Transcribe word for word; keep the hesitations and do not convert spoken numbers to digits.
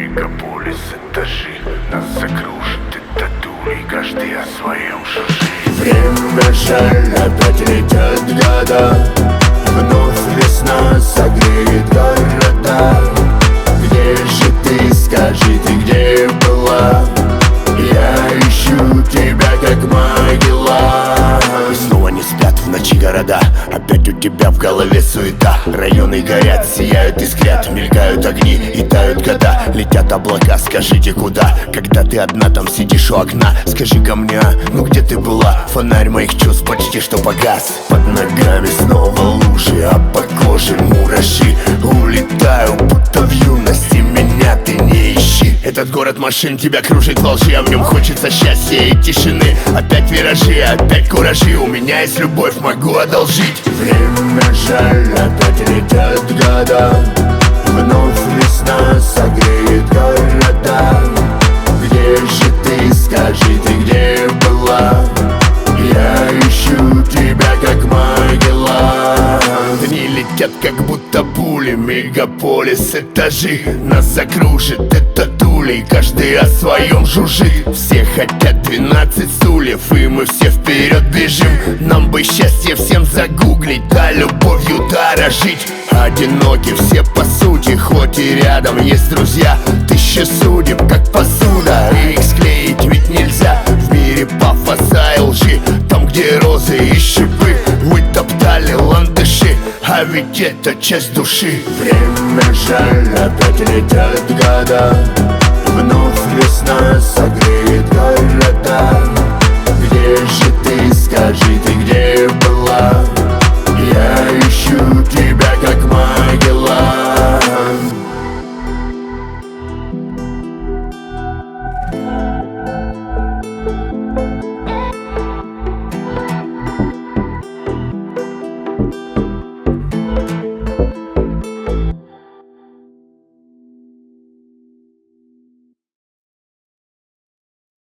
Мегаполис, этажи, нас закружит эта дура, и каждый о своем шажи. Время жаль, опять летят года, вновь весна согреет города. Где же ты, скажи, ты где была? Я ищу тебя, как могила. Снова не спят в ночи города, опять у тебя в голове суета. Районы горят, сияют, искрят, мелькают огни и тают года. Летят облака, скажите куда? Когда ты одна там сидишь у окна, скажи ко мне, а, ну где ты была? Фонарь моих чувств почти что погас. Под ногами снова лужи, а по коже мураши. Улетаю, будто в юности, меня ты не ищи. Этот город машин тебя кружит во лжи, а в нем хочется счастья и тишины. Опять виражи, опять куражи, у меня есть любовь, могу одолжить. Время жаль, опять летят года, вновь весна согреет города. Где же ты, скажи, ты где была? Я ищу тебя, как могила. Дни летят, как будто пули, мегаполис, этажи, нас закружит эта тулей, каждый о своем жужжит. Все хотят двенадцать стульев, и мы все вперед бежим. Нам бы счастье всем загуглить, да любовью дорожить. Одиноки все по сути, хоть и рядом есть друзья. Тысячи судеб, как посуда, и их склеить ведь нельзя. В мире пафоса и лжи, там где розы и шипы, вы топтали ландыши, а ведь это часть души. Время жаль, опять летят года, вновь весна согреет города.